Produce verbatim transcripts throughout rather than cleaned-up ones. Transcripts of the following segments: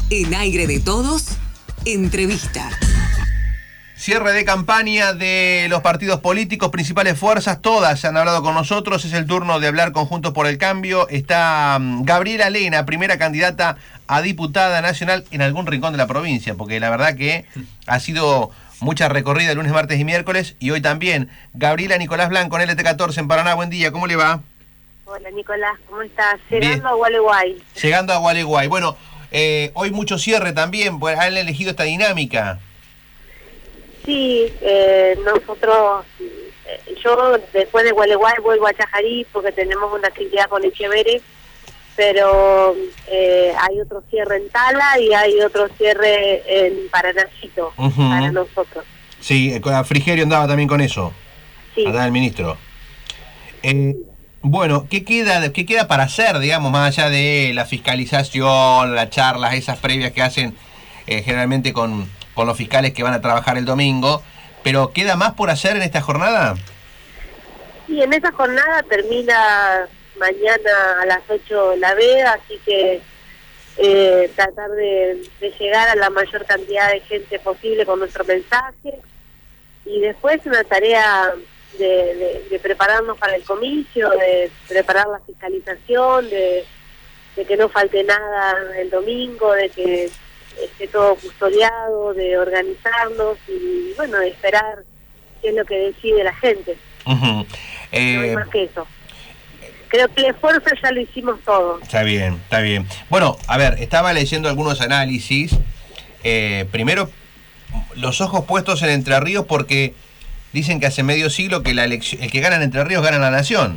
En Aire de Todos, entrevista. Cierre de campaña de los partidos políticos, principales fuerzas, todas han hablado con nosotros. Es el turno de hablar con Juntos por el Cambio. Está um, Gabriela Lena, primera candidata a diputada nacional en algún rincón de la provincia, porque la verdad que ha sido mucha recorrida el lunes, martes y miércoles, y hoy también. Gabriela Nicolás Blanco en L T catorce en Paraná, buen día, ¿cómo le va? Hola Nicolás, ¿cómo estás? Llegando Bien. a Gualeguay. Llegando a Gualeguay. Bueno, eh, hoy mucho cierre también, pues han elegido esta dinámica. Sí, eh, nosotros, eh, yo después de Gualeguay vuelvo a Chajarí porque tenemos una actividad con Echeverre, pero eh, hay otro cierre en Tala y hay otro cierre en Paranacito uh-huh. para nosotros. Sí, Frigerio andaba también con eso. Sí. Andaba el ministro. Eh, bueno, ¿qué queda, qué queda para hacer, digamos, más allá de la fiscalización, las charlas, esas previas que hacen eh, generalmente con... con los fiscales que van a trabajar el domingo, pero ¿queda más por hacer en esta jornada? Sí, en esta jornada termina mañana a las ocho la veda, así que eh, tratar de, de llegar a la mayor cantidad de gente posible con nuestro mensaje, y después una tarea de, de, de prepararnos para el comicio, de preparar la fiscalización, de, de que no falte nada el domingo, de que esté todo custodiado, de organizarnos y bueno, de esperar qué es lo que decide la gente. Uh-huh. eh, no hay más que eso. Creo que el esfuerzo ya lo hicimos todo. Está bien, está bien. Bueno, a ver, estaba leyendo algunos análisis. Eh, primero, los ojos puestos en Entre Ríos porque dicen que hace medio siglo que la elección, el que gana en Entre Ríos gana la nación.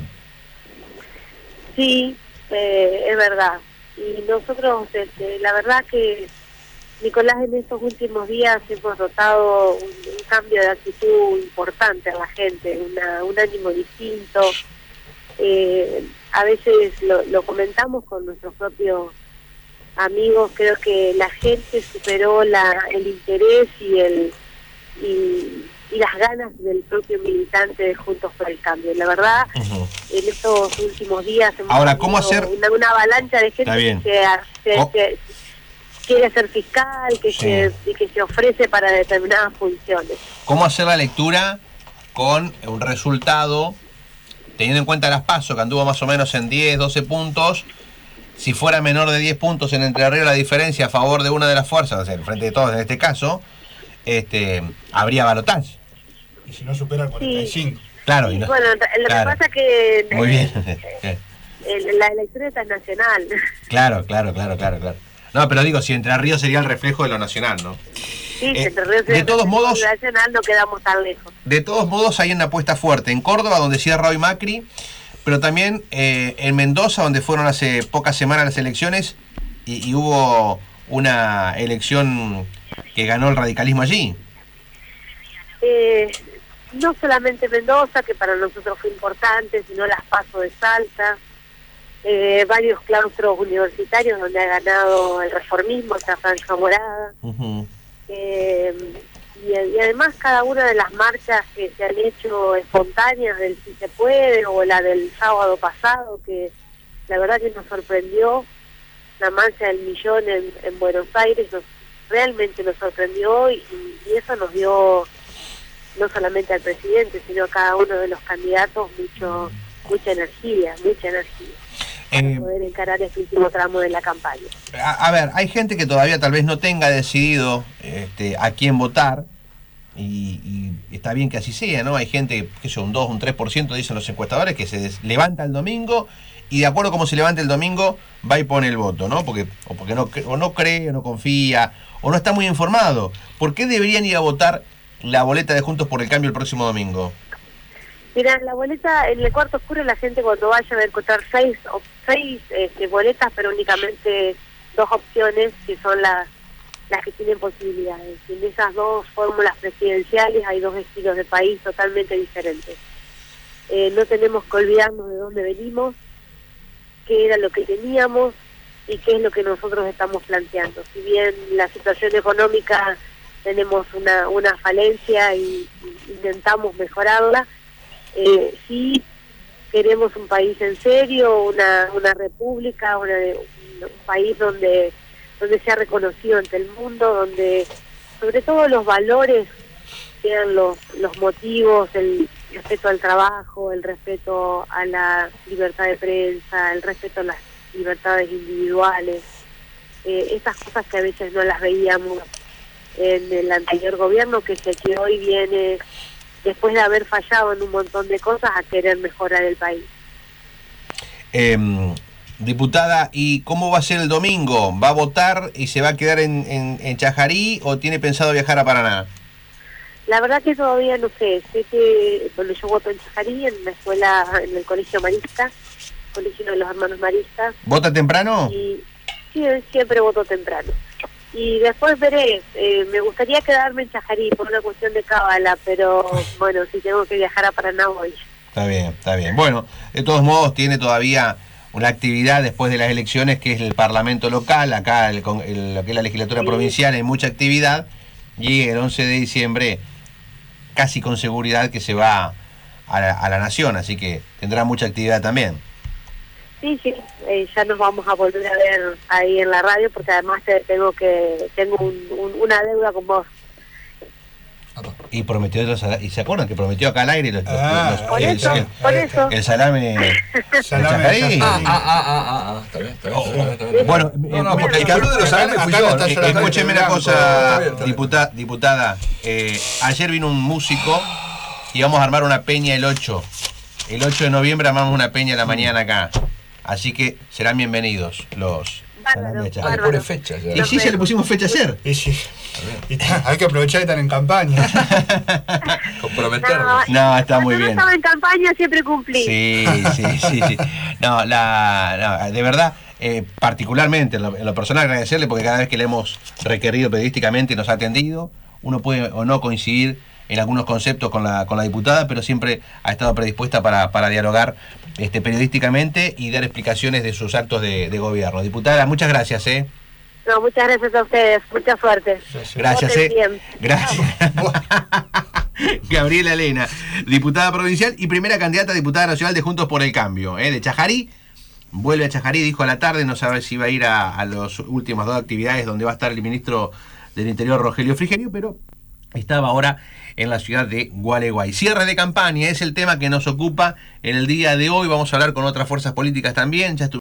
Sí, eh, es verdad. Y nosotros, este, la verdad que Nicolás, en estos últimos días hemos notado un, un cambio de actitud importante en la gente, una, un ánimo distinto. Eh, a veces lo, lo comentamos con nuestros propios amigos, creo que la gente superó la, el interés y, el, y, y las ganas del propio militante de Juntos por el Cambio. La verdad, uh-huh. en estos últimos días hemos Ahora, ¿cómo hacer? Una, una avalancha de gente que se... se, oh. se quiere ser fiscal, que, sí. se, que se ofrece para determinadas funciones. ¿Cómo hacer la lectura con un resultado, teniendo en cuenta las PASO, que anduvo más o menos en diez, doce puntos? Si fuera menor de diez puntos en Entre Ríos la diferencia a favor de una de las fuerzas, o sea, el Frente de Todos en este caso, este habría balotaje. Y si no supera el cuarenta y cinco. Sí. Claro. Y no, bueno, lo claro. que pasa es que... Muy bien. el, la elección es nacional. Claro, claro, claro, claro, claro. No, pero digo, si Entre Ríos sería el reflejo de lo nacional, ¿no? Sí, eh, Entre Ríos de todos modos, nacional no quedamos tan lejos. De todos modos hay una apuesta fuerte en Córdoba, donde cierra hoy Macri, pero también eh, en Mendoza, donde fueron hace pocas semanas las elecciones y, y hubo una elección que ganó el radicalismo allí. Eh, no solamente Mendoza, que para nosotros fue importante, sino las PASO de Salta. Eh, varios claustros universitarios donde ha ganado el reformismo, esta franja morada. Uh-huh. eh, y, y además cada una de las marchas que se han hecho espontáneas del Si Se Puede o la del sábado pasado, que la verdad que nos sorprendió, la marcha del millón en, en Buenos Aires nos, realmente nos sorprendió y, y eso nos dio no solamente al presidente sino a cada uno de los candidatos mucho mucha energía, mucha energía. Para eh, poder encarar este último tramo de la campaña. A, a ver, hay gente que todavía tal vez no tenga decidido este, a quién votar, y, y está bien que así sea, ¿no? Hay gente, que sé, un dos, un tres por ciento dicen los encuestadores, que se des, levanta el domingo, y de acuerdo a cómo se levante el domingo, va y pone el voto, ¿no? Porque, o porque no, o no cree, o no confía, o no está muy informado. ¿Por qué deberían ir a votar la boleta de Juntos por el Cambio el próximo domingo? Mira, la boleta, en el cuarto oscuro la gente cuando vaya va a encontrar seis, seis este, boletas, pero únicamente dos opciones que son las las que tienen posibilidades. Y en esas dos fórmulas presidenciales hay dos estilos de país totalmente diferentes. Eh, no tenemos que olvidarnos de dónde venimos, qué era lo que teníamos y qué es lo que nosotros estamos planteando. Si bien la situación económica tenemos una, una falencia y, y intentamos mejorarla, Eh, sí queremos un país en serio, una una república, una, un país donde donde sea reconocido ante el mundo, donde sobre todo los valores sean los, los motivos, el respeto al trabajo, el respeto a la libertad de prensa, el respeto a las libertades individuales, eh, esas cosas que a veces no las veíamos en el anterior gobierno, que sé que hoy viene, después de haber fallado en un montón de cosas, a querer mejorar el país. Eh, diputada, ¿y cómo va a ser el domingo? ¿Va a votar y se va a quedar en, en, en Chajarí o tiene pensado viajar a Paraná? La verdad que todavía no sé, sé que bueno, yo voto en Chajarí, en la escuela, en el colegio marista, colegio de los hermanos maristas. ¿Vota temprano? Y sí, siempre voto temprano. Y después veré, eh, me gustaría quedarme en Chajarí por una cuestión de cábala, pero bueno, si tengo que viajar a Paraná voy. Está bien, está bien. Bueno, de todos modos tiene todavía una actividad después de las elecciones que es el Parlamento local, acá el, el, lo que es la legislatura sí. provincial, hay mucha actividad y el once de diciembre casi con seguridad que se va a la, a la Nación, así que tendrá mucha actividad también. Sí, sí, eh, ya nos vamos a volver a ver ahí en la radio porque además te, tengo que tengo un, un, una deuda con vos. Y prometió otros, y se acuerdan que prometió acá al aire los, ah, los, por, el, eso, el, por eso el salame, salame de ah, ah, ah, ah, ah, está bien, está bien, oh, está bien, está bien. Bueno, no, no, porque el que habló de los salames fui yo. Escúcheme una cosa, diputada, diputada eh, ayer vino un músico y vamos a armar una peña el ocho. El ocho de noviembre armamos una peña a la mañana acá. Así que serán bienvenidos los Bárbaro, ah, le pone fecha ya. Y sí, ya le pusimos fecha ayer. Y sí. Y hay que aprovechar que están en campaña. Comprometernos. No, no, está muy bien. bien. Cuando estaba en campaña siempre cumplí. Sí, sí, sí, sí. No, la, no, de verdad, eh, particularmente en lo, en lo personal agradecerle porque cada vez que le hemos requerido periodísticamente nos ha atendido. Uno puede o no coincidir en algunos conceptos con la con la diputada, pero siempre ha estado predispuesta para, para dialogar este, periodísticamente y dar explicaciones de sus actos de, de gobierno. Diputada, muchas gracias, ¿eh? No, muchas gracias a ustedes, mucha suerte. Gracias, eh. Bien. Gracias. Gabriela Elena, diputada provincial y primera candidata a diputada nacional de Juntos por el Cambio, ¿eh? De Chajarí. Vuelve a Chajarí, dijo a la tarde, no sabe si va a ir a, a las últimas dos actividades donde va a estar el ministro del Interior, Rogelio Frigerio, pero estaba ahora en la ciudad de Gualeguay. Cierre de campaña es el tema que nos ocupa en el día de hoy. Vamos a hablar con otras fuerzas políticas también. Ya